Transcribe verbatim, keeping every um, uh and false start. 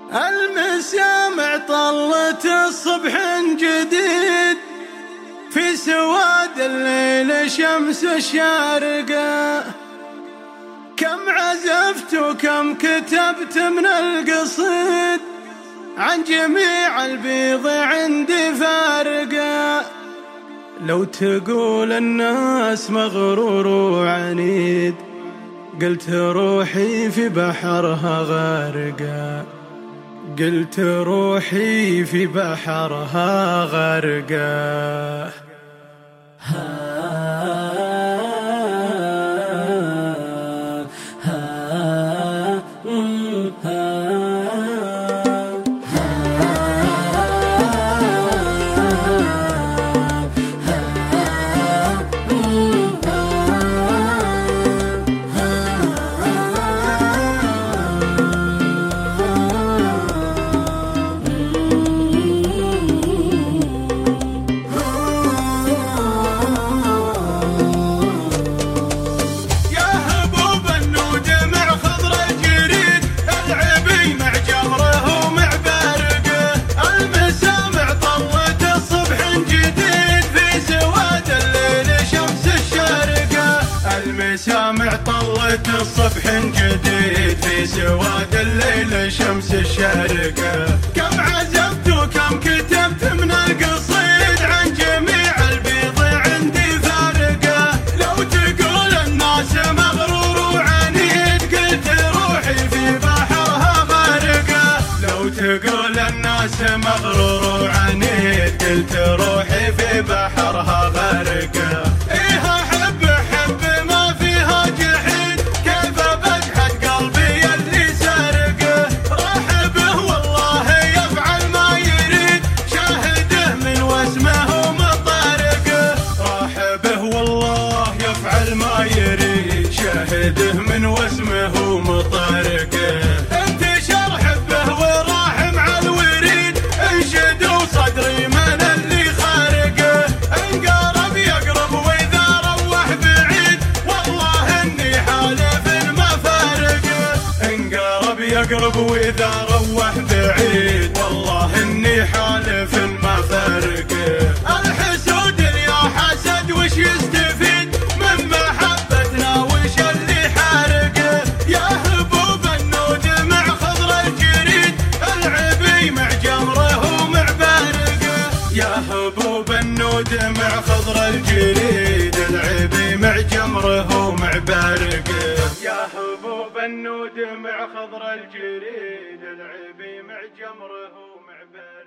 المسامع طلت الصبح جديد، في سواد الليل شمس الشارقة. كم عزفت وكم كتبت من القصيد، عن جميع البيض عندي فارقة. لو تقول الناس مغرور وعنيد، قلت روحي في بحرها غارقة، قلت روحي في بحرها غارقة. المسامع طلت الصبح جديد، في سواد الليل شمس الشارقة. كم عزفت وكم كتبت من القصيد، عن جميع البيض عندي فارقة. لو تقول الناس مغرور وعنيد، قلت روحي في بحرها غارقة. لو تقول الناس مغرور وعنيد، قلت روحي في بحرها غارقة. شاهده من واسمه مطارقه، انتشر حبه وراح مع الوريد، انشد وصدري من اللي خارقه. انقرب يقرب واذا روح بعيد، والله اني حالف ما فارقه. انقرب يقرب واذا روح بعيد، والله اني حالف ما فارقه. الحسود يا حسد وش يستفيد من محبتنا، وش اللي حارقه؟ يا هبوب النود مع خضر الجريد، العبي مع جمره ومع بارقه. يا هبوب النود مع خضر الجريد، العبي مع جمره ومع بارقه. يا هبوب النود مع خضر الجريد، العبي مع جمره ومع بارقه.